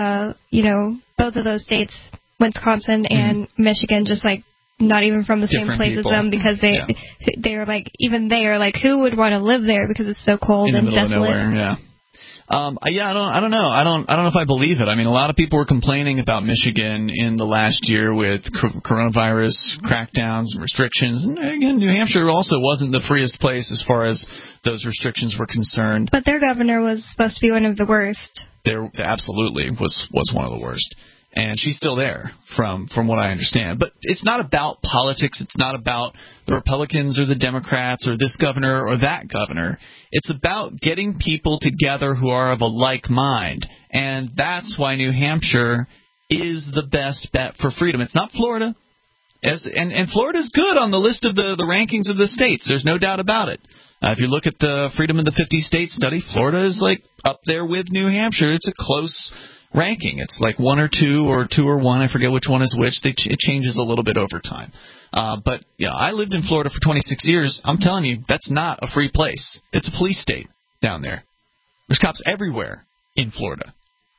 both of those states, Wisconsin and Michigan, just like not even from the same place as them because they're like, even they are like, who would want to live there because it's so cold in the and middle desolate. of nowhere, yeah. I don't know. I don't know if I believe it. I mean, a lot of people were complaining about Michigan in the last year with coronavirus crackdowns and restrictions. And again, New Hampshire also wasn't the freest place as far as those restrictions were concerned. But their governor was supposed to be one of the worst. There absolutely was one of the worst. And she's still there, from what I understand. But it's not about politics. It's not about the Republicans or the Democrats or this governor or that governor. It's about getting people together who are of a like mind. And that's why New Hampshire is the best bet for freedom. It's not Florida. And Florida's good on the list of the rankings of the states. There's no doubt about it. If you look at the Freedom of the 50 States study, Florida is like up there with New Hampshire. It's a close ranking. It's like 1 or 2 or 2 or 1. I forget which one is which. It changes a little bit over time. But I lived in Florida for 26 years. I'm telling you, that's not a free place. It's a police state down there. There's cops everywhere in Florida.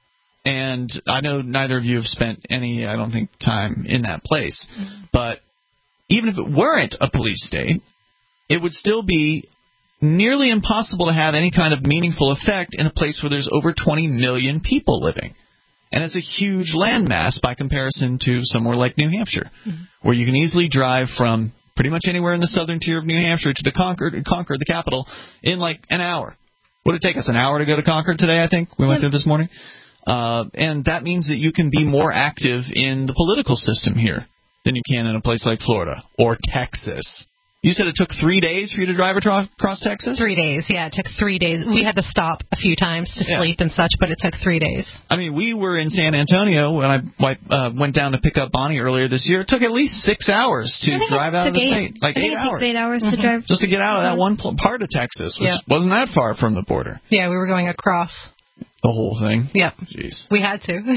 And I know neither of you have spent any, I don't think, time in that place. But even if it weren't a police state, it would still be nearly impossible to have any kind of meaningful effect in a place where there's over 20 million people living. And it's a huge landmass by comparison to somewhere like New Hampshire, where you can easily drive from pretty much anywhere in the southern tier of New Hampshire to Concord, the capital, in like an hour. Would it take us an hour to go to Concord today, I think? We went there this morning. And that means that you can be more active in the political system here than you can in a place like Florida or Texas. You said it took 3 days for you to drive across Texas? 3 days, yeah. It took 3 days. We had to stop a few times to sleep and such, but it took 3 days. I mean, we were in San Antonio when I went down to pick up Bonnie earlier this year. It took at least 6 hours to drive out of the state. Like 8 hours. 8 hours to drive. Just to get out of that one part of Texas, which wasn't that far from the border. Yeah, we were going across. The whole thing? Yeah. Jeez. We had to.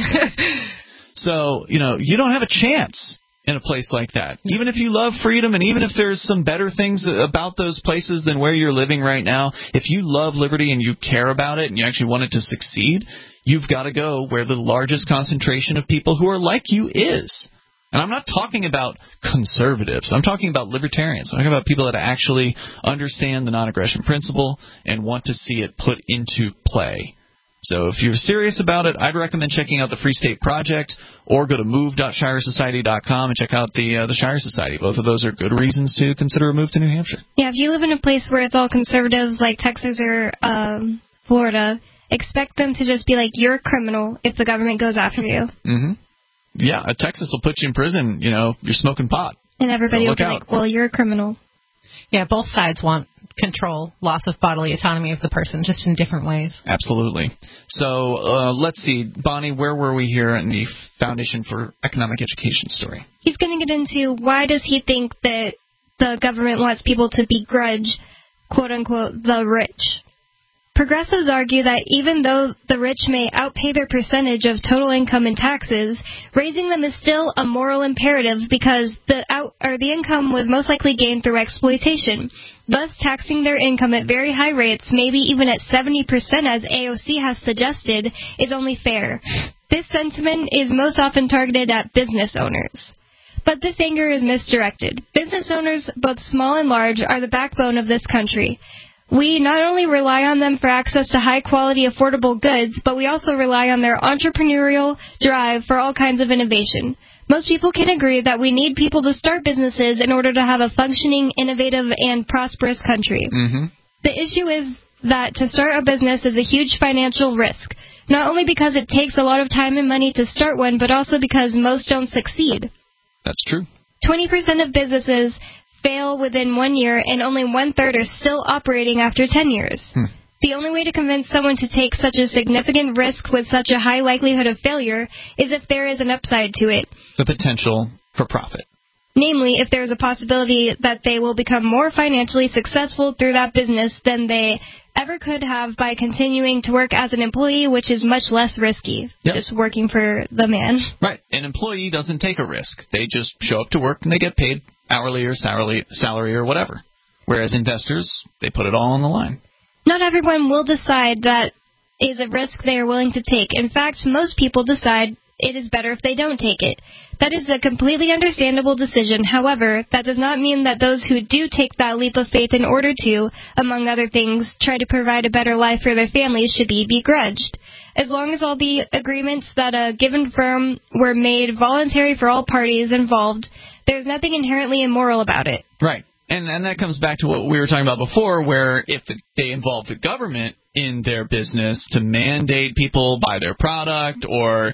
So, you don't have a chance in a place like that. Even if you love freedom and even if there's some better things about those places than where you're living right now, if you love liberty and you care about it and you actually want it to succeed, you've got to go where the largest concentration of people who are like you is. And I'm not talking about conservatives. I'm talking about libertarians. I'm talking about people that actually understand the non-aggression principle and want to see it put into play. So if you're serious about it, I'd recommend checking out the Free State Project or go to move.shiresociety.com and check out the Shire Society. Both of those are good reasons to consider a move to New Hampshire. Yeah, if you live in a place where it's all conservatives like Texas or Florida, expect them to just be like, you're a criminal if the government goes after you. Mm-hmm. Yeah, Texas will put you in prison, you're smoking pot. And everybody so will be like, well, you're a criminal. Yeah, both sides want control, loss of bodily autonomy of the person, just in different ways. Absolutely. So let's see, Bonnie, where were we here in the Foundation for Economic Education story? He's going to get into why does he think that the government wants people to begrudge, quote-unquote, the rich. Progressives argue that even though the rich may outpay their percentage of total income in taxes, raising them is still a moral imperative because the income was most likely gained through exploitation. Thus, taxing their income at very high rates, maybe even at 70% as AOC has suggested, is only fair. This sentiment is most often targeted at business owners. But this anger is misdirected. Business owners, both small and large, are the backbone of this country. We not only rely on them for access to high-quality, affordable goods, but we also rely on their entrepreneurial drive for all kinds of innovation. Most people can agree that we need people to start businesses in order to have a functioning, innovative, and prosperous country. Mm-hmm. The issue is that to start a business is a huge financial risk, not only because it takes a lot of time and money to start one, but also because most don't succeed. That's true. 20% of businesses fail within 1 year, and only 1/3 are still operating after 10 years. The only way to convince someone to take such a significant risk with such a high likelihood of failure is if there is an upside to it. The potential for profit. Namely, if there is a possibility that they will become more financially successful through that business than they ever could have by continuing to work as an employee, which is much less risky, just working for the man. Right. An employee doesn't take a risk. They just show up to work and they get paid hourly or salary or whatever. Whereas investors, they put it all on the line. Not everyone will decide that is a risk they are willing to take. In fact, most people decide it is better if they don't take it. That is a completely understandable decision. However, that does not mean that those who do take that leap of faith in order to, among other things, try to provide a better life for their families should be begrudged. As long as all the agreements that a given firm were made voluntary for all parties involved, there's nothing inherently immoral about it. Right. And that comes back to what we were talking about before, where if they involve the government in their business to mandate people buy their product or,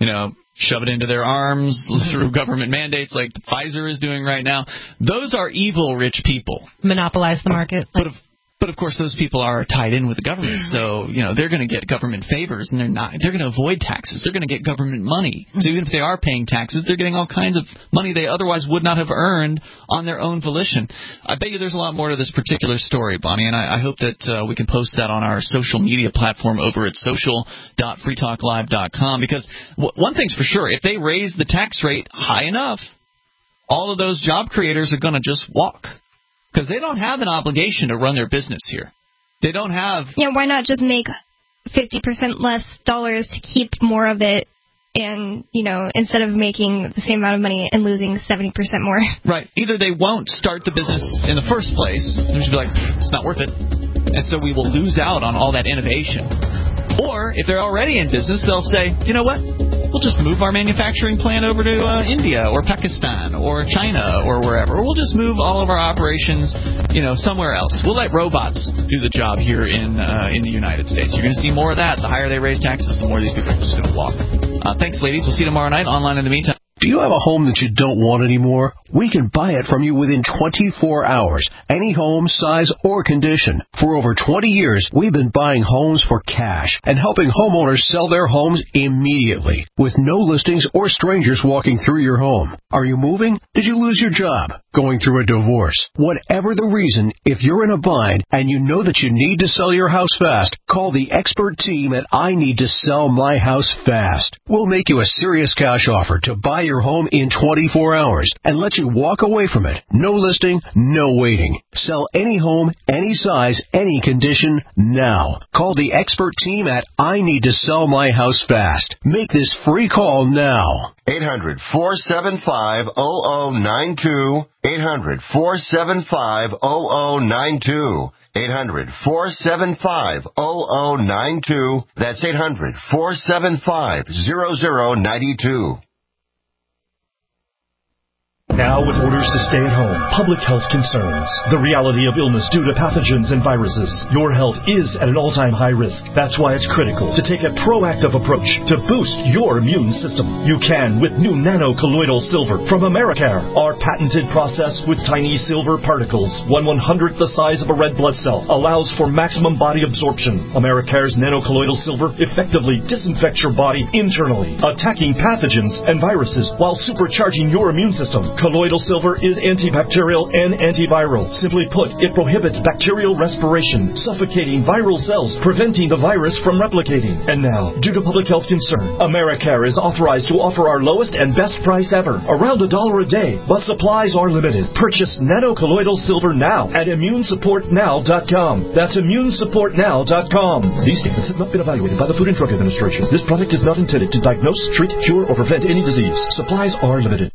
shove it into their arms through government mandates like Pfizer is doing right now, those are evil rich people. Monopolize the market. But of course, those people are tied in with the government, so they're going to get government favors, and they're going to avoid taxes. They're going to get government money. So even if they are paying taxes, they're getting all kinds of money they otherwise would not have earned on their own volition. I bet you there's a lot more to this particular story, Bonnie, and I hope that we can post that on our social media platform over at social.freetalklive.com, because one thing's for sure, if they raise the tax rate high enough, all of those job creators are going to just walk. Because they don't have an obligation to run their business here. They don't have... why not just make 50% less dollars to keep more of it and, instead of making the same amount of money and losing 70% more? Right. Either they won't start the business in the first place, they'll just be like, it's not worth it, and so we will lose out on all that innovation. Or, if they're already in business, they'll say, you know what? We'll just move our manufacturing plant over to India or Pakistan or China or wherever. Or we'll just move all of our operations, somewhere else. We'll let robots do the job here in the United States. You're going to see more of that. The higher they raise taxes, the more these people are just going to walk. Thanks, ladies. We'll see you tomorrow night online in the meantime. Do you have a home that you don't want anymore? We can buy it from you within 24 hours. Any home, size, or condition. For over 20 years, we've been buying homes for cash and helping homeowners sell their homes immediately with no listings or strangers walking through your home. Are you moving? Did you lose your job? Going through a divorce? Whatever the reason, if you're in a bind and you know that you need to sell your house fast, call the expert team at I Need to Sell My House Fast. We'll make you a serious cash offer to buy your home in 24 hours and let you walk away from it. No listing, no waiting. Sell any home, any size, any condition, now. Call the expert team at I Need to Sell My House Fast. Make this free call now. 800-475-0092. 800-475-0092. 800-475-0092. That's 800-475-0092. Now with orders to stay at home, public health concerns, the reality of illness due to pathogens and viruses. Your health is at an all-time high risk. That's why it's critical to take a proactive approach to boost your immune system. You can with new nano-colloidal silver from Americare. Our patented process with tiny silver particles, 1/100th the size of a red blood cell, allows for maximum body absorption. Americare's nano-colloidal silver effectively disinfects your body internally, attacking pathogens and viruses while supercharging your immune system. Colloidal silver is antibacterial and antiviral. Simply put, it prohibits bacterial respiration, suffocating viral cells, preventing the virus from replicating. And now, due to public health concern, Americare is authorized to offer our lowest and best price ever, around $1 a day, but supplies are limited. Purchase nano-colloidal silver now at immunesupportnow.com. That's immunesupportnow.com. These statements have not been evaluated by the Food and Drug Administration. This product is not intended to diagnose, treat, cure, or prevent any disease. Supplies are limited.